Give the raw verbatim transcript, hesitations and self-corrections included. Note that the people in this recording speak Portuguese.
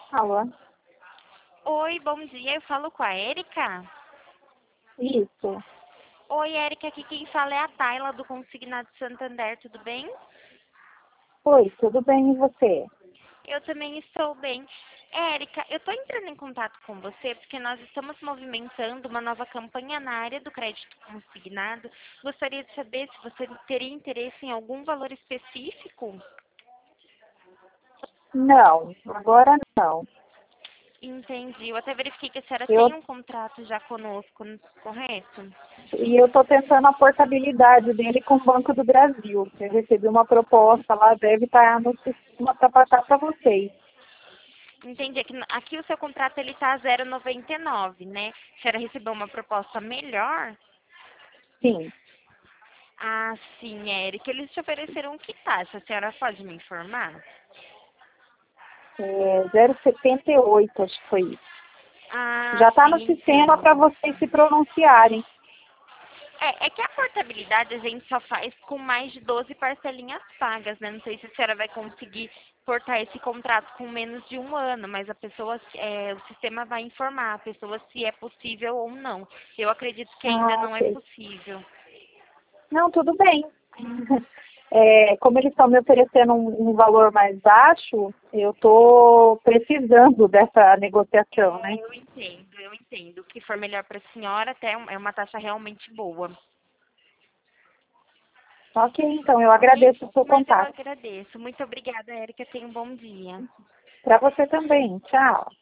Alô? Oi, bom dia. Eu falo com a Érica. Isso. Oi, Érica. Aqui quem fala é a Tayla do Consignado Santander. Tudo bem? Oi, tudo bem e você? Eu também estou bem. Érica, eu estou entrando em contato com você porque nós estamos movimentando uma nova campanha na área do crédito consignado. Gostaria de saber se você teria interesse em algum valor específico. Não, agora não. Entendi. Eu até verifiquei que a senhora Eu, tem um contrato já conosco, correto? e eu estou tentando a portabilidade dele com o Banco do Brasil. Eu recebi uma proposta lá, deve estar no sistema para passar para vocês. Entendi. Aqui, aqui o seu contrato ele está a zero vírgula noventa e nove, né? A senhora recebeu uma proposta melhor? Sim, Ah, sim, Érica. Eles te ofereceram que taxa? A senhora pode me informar? é zero vírgula setenta e oito, acho que foi isso. Ah, Já está no sim, sistema para entendo. vocês se pronunciarem. É, é que a portabilidade a gente só faz com mais de doze parcelinhas pagas, né? Não sei se a senhora vai conseguir portar esse contrato com menos de um ano, mas a pessoa, é, o sistema vai informar a pessoa se é possível ou não. Eu acredito que ainda Ah, não é ok. possível. Não, tudo bem. É, como eles estão me oferecendo um, um valor mais baixo, eu estou precisando dessa negociação, né? Eu entendo, eu entendo. O que for melhor para a senhora até é uma taxa realmente boa. Ok, então, eu Ok? agradeço o seu Mas eu contato. agradeço. Muito obrigada, Érica. Tenha um bom dia. Para você também. Tchau.